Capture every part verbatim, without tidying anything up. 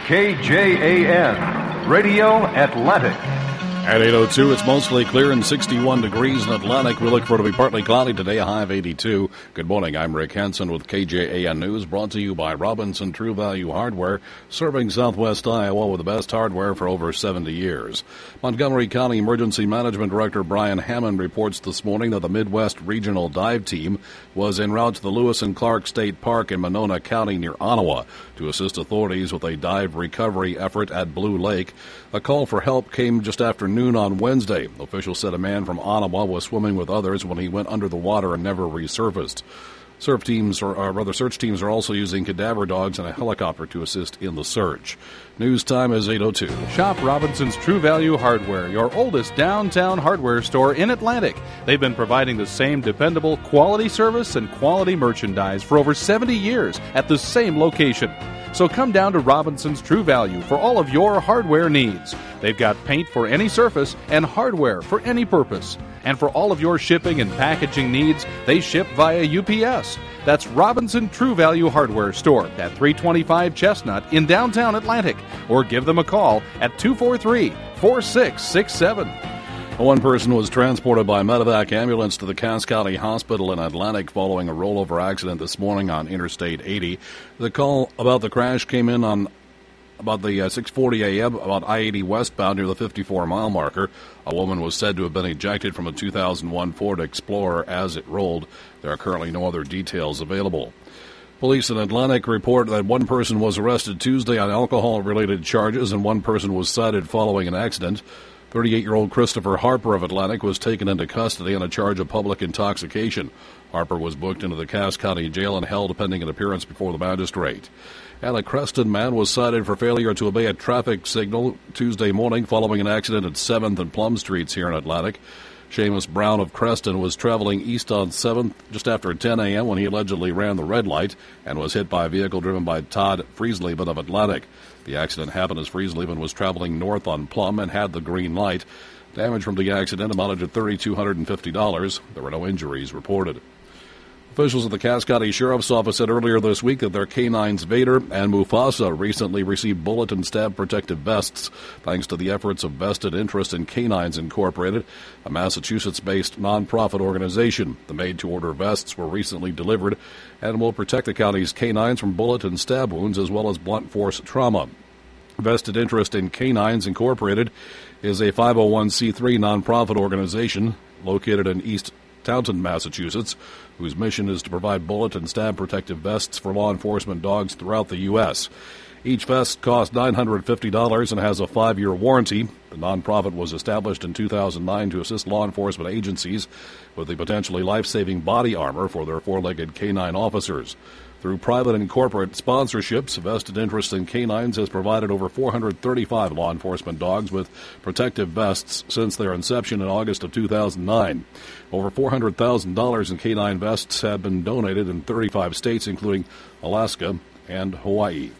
K J A N, Radio Atlantic. At eight oh two, it's mostly clear and sixty-one degrees in Atlantic. We look for it to be partly cloudy today, a high of eighty-two. Good morning, I'm Rick Hansen with K J A N News, brought to you by Robinson True Value Hardware, serving southwest Iowa with the best hardware for over seventy years. Montgomery County Emergency Management Director Brian Hammond reports this morning that the Midwest Regional Dive Team was en route to the Lewis and Clark State Park in Monona County near Ottawa to assist authorities with a dive recovery effort at Blue Lake. A call for help came just after noon on Wednesday. Officials said a man from Ottawa was swimming with others when he went under the water and never resurfaced. Surf teams, or uh, rather search teams, are also using cadaver dogs and a helicopter to assist in the search. News time is eight oh two. Shop Robinson's True Value Hardware, your oldest downtown hardware store in Atlantic. They've been providing the same dependable quality service and quality merchandise for over seventy years at the same location. So come down to Robinson's True Value for all of your hardware needs. They've got paint for any surface and hardware for any purpose. And for all of your shipping and packaging needs, they ship via U P S. That's Robinson True Value Hardware Store at three twenty-five Chestnut in downtown Atlantic. Or give them a call at two four three, four six six seven. One person was transported by medevac ambulance to the Cass County Hospital in Atlantic following a rollover accident this morning on Interstate eighty. The call about the crash came in on about the uh, six forty a.m. about I eighty westbound near the fifty-four mile marker. A woman was said to have been ejected from a two thousand one Ford Explorer as it rolled. There are currently no other details available. Police in Atlantic report that one person was arrested Tuesday on alcohol-related charges and one person was cited following an accident. thirty-eight-year-old Christopher Harper of Atlantic was taken into custody on a charge of public intoxication. Harper was booked into the Cass County Jail and held pending an appearance before the magistrate. And a Creston man was cited for failure to obey a traffic signal Tuesday morning following an accident at seventh and Plum Streets here in Atlantic. Seamus Brown of Creston was traveling east on seventh just after ten a.m. when he allegedly ran the red light and was hit by a vehicle driven by Todd Friesleben of Atlantic. The accident happened as Friesleben was traveling north on Plum and had the green light. Damage from the accident amounted to three thousand two hundred fifty dollars. There were no injuries reported. Officials at the Cass County Sheriff's Office said earlier this week that their canines Vader and Mufasa recently received bullet and stab protective vests thanks to the efforts of Vested Interest in Canines Incorporated, a Massachusetts-based nonprofit organization. The made-to-order vests were recently delivered and will protect the county's canines from bullet and stab wounds as well as blunt force trauma. Vested Interest in Canines Incorporated is a five oh one c three nonprofit organization located in East Taunton, Massachusetts, whose mission is to provide bullet and stab protective vests for law enforcement dogs throughout the U S Each vest costs nine hundred fifty dollars and has a five-year warranty. The nonprofit was established in two thousand nine to assist law enforcement agencies with the potentially life-saving body armor for their four-legged canine officers. Through private and corporate sponsorships, Vested Interest in Canines has provided over four hundred thirty-five law enforcement dogs with protective vests since their inception in August of two thousand nine. Over four hundred thousand dollars in canine vests have been donated in thirty-five states, including Alaska and Hawaii.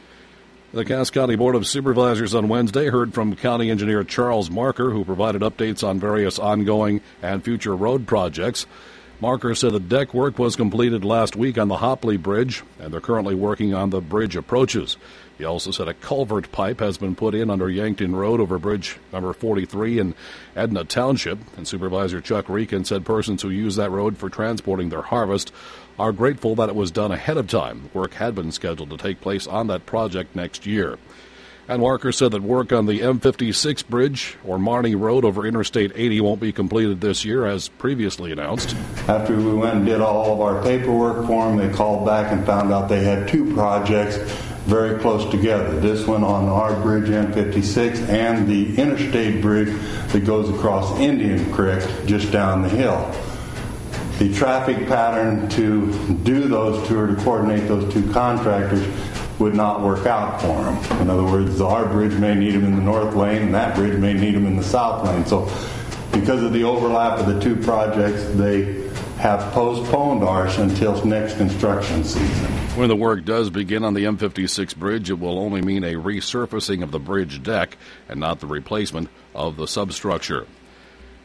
The Cass County Board of Supervisors on Wednesday heard from County Engineer Charles Marker, who provided updates on various ongoing and future road projects. Marker said the deck work was completed last week on the Hopley Bridge, and they're currently working on the bridge approaches. He also said a culvert pipe has been put in under Yankton Road over bridge number forty-three in Edna Township, and Supervisor Chuck Reekin said persons who use that road for transporting their harvest are grateful that it was done ahead of time. Work had been scheduled to take place on that project next year. And Marker said that work on the M fifty-six bridge, or Marnie Road over Interstate eighty, won't be completed this year, as previously announced. After we went and did all of our paperwork for them, they called back and found out they had two projects very close together. This one on our bridge, M fifty-six, and the Interstate bridge that goes across Indian Creek just down the hill. The traffic pattern to do those two, or to coordinate those two contractors, would not work out for them. In other words, our bridge may need them in the north lane, and that bridge may need them in the south lane. So because of the overlap of the two projects, they have postponed ours until next construction season. When the work does begin on the M fifty-six bridge, it will only mean a resurfacing of the bridge deck and not the replacement of the substructure.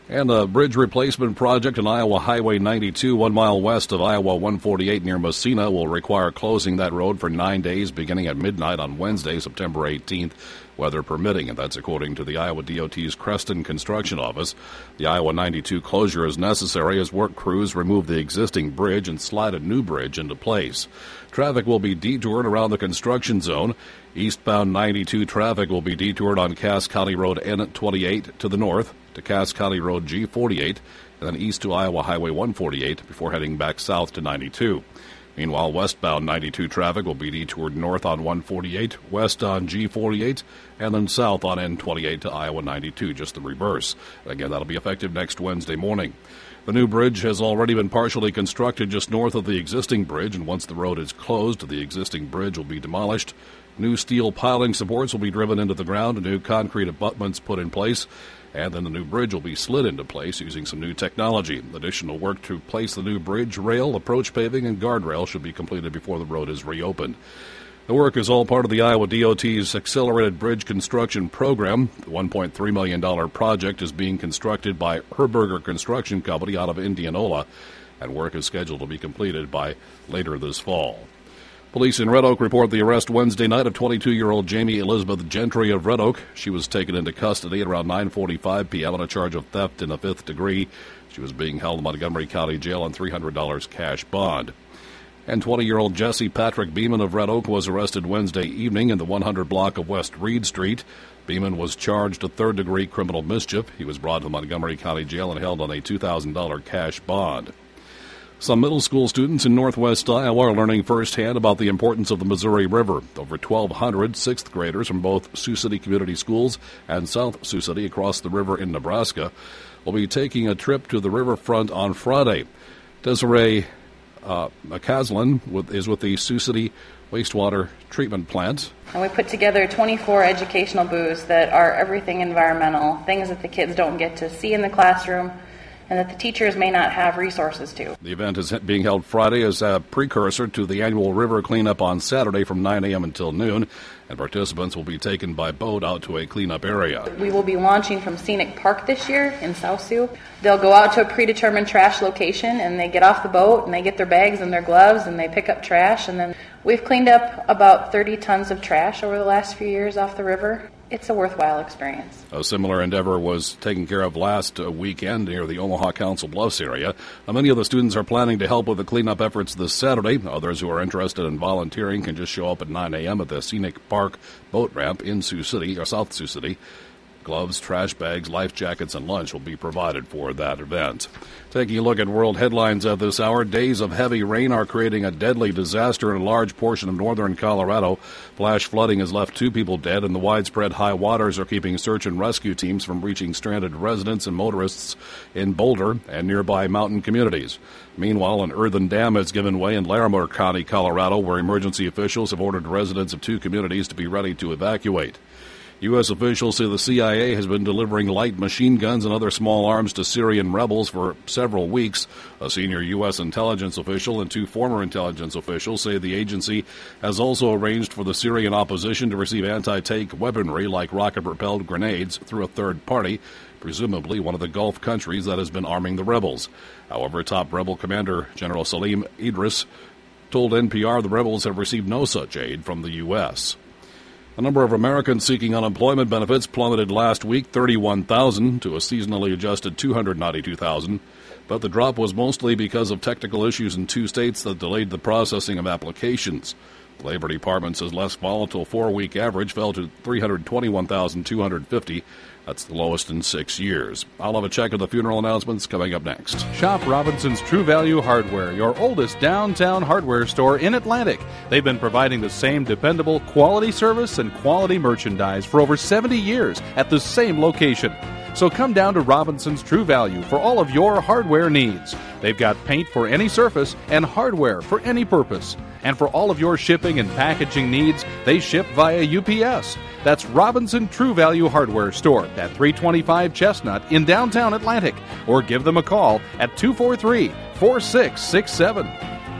And a bridge replacement project on Iowa Highway ninety-two, one mile west of Iowa one forty-eight near Massena, will require closing that road for nine days beginning at midnight on Wednesday, September eighteenth, weather permitting, and that's according to the Iowa D O T's Creston Construction Office. The Iowa ninety-two closure is necessary as work crews remove the existing bridge and slide a new bridge into place. Traffic will be detoured around the construction zone. Eastbound ninety-two traffic will be detoured on Cass County Road N twenty-eight to the north, to Cass County Road G forty-eight, and then east to Iowa Highway one forty-eight before heading back south to ninety-two. Meanwhile, westbound ninety-two traffic will be detoured north on one forty-eight, west on G forty-eight, and then south on N twenty-eight to Iowa ninety-two, just the reverse. Again, that'll be effective next Wednesday morning. The new bridge has already been partially constructed just north of the existing bridge, and once the road is closed, the existing bridge will be demolished. New steel piling supports will be driven into the ground, new concrete abutments put in place, and then the new bridge will be slid into place using some new technology. Additional work to place the new bridge, rail, approach paving, and guardrail should be completed before the road is reopened. The work is all part of the Iowa D O T's Accelerated Bridge Construction Program. The one point three million dollars project is being constructed by Herberger Construction Company out of Indianola, and work is scheduled to be completed by later this fall. Police in Red Oak report the arrest Wednesday night of twenty-two-year-old Jamie Elizabeth Gentry of Red Oak. She was taken into custody at around nine forty-five p.m. on a charge of theft in the fifth degree. She was being held in Montgomery County Jail on three hundred dollars cash bond. And twenty-year-old Jesse Patrick Beeman of Red Oak was arrested Wednesday evening in the one hundred block of West Reed Street. Beeman was charged with third-degree criminal mischief. He was brought to Montgomery County Jail and held on a two thousand dollars cash bond. Some middle school students in northwest Iowa are learning firsthand about the importance of the Missouri River. Over twelve hundred sixth graders from both Sioux City Community Schools and South Sioux City across the river in Nebraska will be taking a trip to the riverfront on Friday. Desiree uh, McCaslin with, is with the Sioux City Wastewater Treatment Plant. And we put together twenty-four educational booths that are everything environmental, things that the kids don't get to see in the classroom, and that the teachers may not have resources to. The event is being held Friday as a precursor to the annual river cleanup on Saturday from nine a.m. until noon, and participants will be taken by boat out to a cleanup area. We will be launching from Scenic Park this year in South Sioux. They'll go out to a predetermined trash location, and they get off the boat, and they get their bags and their gloves, and they pick up trash, and then we've cleaned up about thirty tons of trash over the last few years off the river. It's a worthwhile experience. A similar endeavor was taken care of last uh, weekend near the Omaha Council Bluffs area. Now, many of the students are planning to help with the cleanup efforts this Saturday. Others who are interested in volunteering can just show up at nine a.m. at the Scenic Park boat ramp in Sioux City, or South Sioux City. Gloves, trash bags, life jackets, and lunch will be provided for that event. Taking a look at world headlines at this hour, days of heavy rain are creating a deadly disaster in a large portion of northern Colorado. Flash flooding has left two people dead, and the widespread high waters are keeping search and rescue teams from reaching stranded residents and motorists in Boulder and nearby mountain communities. Meanwhile, an earthen dam has given way in Larimer County, Colorado, where emergency officials have ordered residents of two communities to be ready to evacuate. U S officials say the C I A has been delivering light machine guns and other small arms to Syrian rebels for several weeks. A senior U S intelligence official and two former intelligence officials say the agency has also arranged for the Syrian opposition to receive anti-tank weaponry like rocket-propelled grenades through a third party, presumably one of the Gulf countries that has been arming the rebels. However, top rebel commander General Salim Idris told N P R the rebels have received no such aid from the U S The number of Americans seeking unemployment benefits plummeted last week, thirty-one thousand, to a seasonally adjusted two hundred ninety-two thousand. But the drop was mostly because of technical issues in two states that delayed the processing of applications. The Labor Department says less volatile four-week average fell to three hundred twenty-one thousand two hundred fifty. That's the lowest in six years. I'll have a check of the funeral announcements coming up next. Shop Robinson's True Value Hardware, your oldest downtown hardware store in Atlantic. They've been providing the same dependable quality service and quality merchandise for over seventy years at the same location. So come down to Robinson's True Value for all of your hardware needs. They've got paint for any surface and hardware for any purpose. And for all of your shipping and packaging needs, they ship via U P S. That's Robinson True Value Hardware Store at three twenty-five Chestnut in downtown Atlantic. Or give them a call at two four three, four six six seven.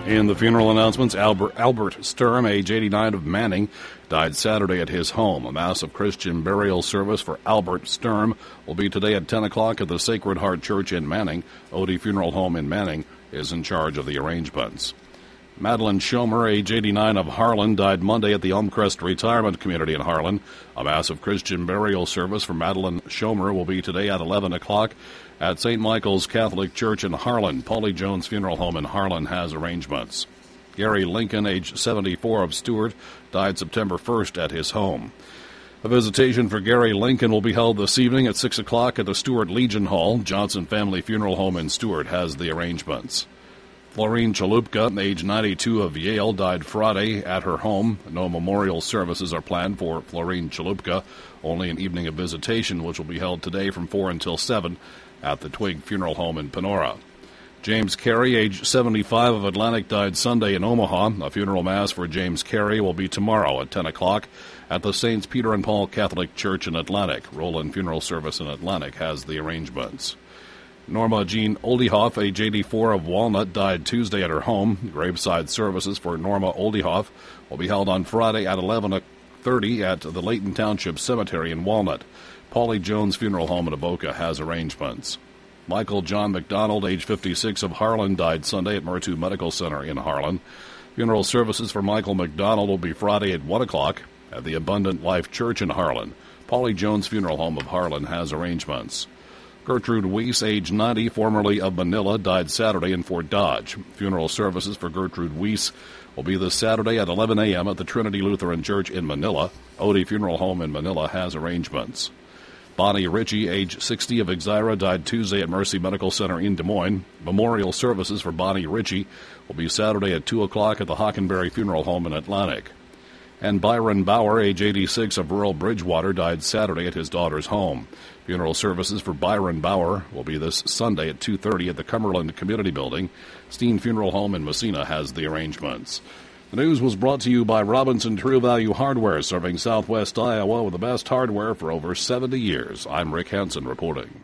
In the funeral announcements, Albert, Albert Sturm, age eighty-nine, of Manning, died Saturday at his home. A massive Christian burial service for Albert Sturm will be today at ten o'clock at the Sacred Heart Church in Manning. Odie Funeral Home in Manning is in charge of the arrangements. Madeline Schomer, age eighty-nine, of Harlan, died Monday at the Elmcrest Retirement Community in Harlan. A massive Christian burial service for Madeline Schomer will be today at eleven o'clock at Saint Michael's Catholic Church in Harlan. Paulie Jones Funeral Home in Harlan has arrangements. Gary Lincoln, age seventy-four, of Stewart, died September first at his home. A visitation for Gary Lincoln will be held this evening at six o'clock at the Stewart Legion Hall. Johnson Family Funeral Home in Stewart has the arrangements. Florine Chalupka, age ninety-two, of Yale, died Friday at her home. No memorial services are planned for Florine Chalupka, only an evening of visitation, which will be held today from four until seven at the Twig Funeral Home in Panora. James Carey, age seventy-five, of Atlantic, died Sunday in Omaha. A funeral mass for James Carey will be tomorrow at ten o'clock at the Saints Peter and Paul Catholic Church in Atlantic. Roland Funeral Service in Atlantic has the arrangements. Norma Jean Oldehoff, age eighty-four, of Walnut, died Tuesday at her home. Graveside services for Norma Oldehoff will be held on Friday at eleven thirty at the Layton Township Cemetery in Walnut. Paulie Jones Funeral Home in Avoca has arrangements. Michael John McDonald, age fifty-six, of Harlan, died Sunday at Murtu Medical Center in Harlan. Funeral services for Michael McDonald will be Friday at one o'clock at the Abundant Life Church in Harlan. Paulie Jones Funeral Home of Harlan has arrangements. Gertrude Weiss, age ninety, formerly of Manila, died Saturday in Fort Dodge. Funeral services for Gertrude Weiss will be this Saturday at eleven a.m. at the Trinity Lutheran Church in Manila. Odie Funeral Home in Manila has arrangements. Bonnie Ritchie, age sixty, of Exira, died Tuesday at Mercy Medical Center in Des Moines. Memorial services for Bonnie Ritchie will be Saturday at two o'clock at the Hockenberry Funeral Home in Atlantic. And Byron Bauer, age eighty-six, of rural Bridgewater, died Saturday at his daughter's home. Funeral services for Byron Bauer will be this Sunday at two thirty at the Cumberland Community Building. Steen Funeral Home in Messina has the arrangements. The news was brought to you by Robinson True Value Hardware, serving southwest Iowa with the best hardware for over seventy years. I'm Rick Hansen reporting.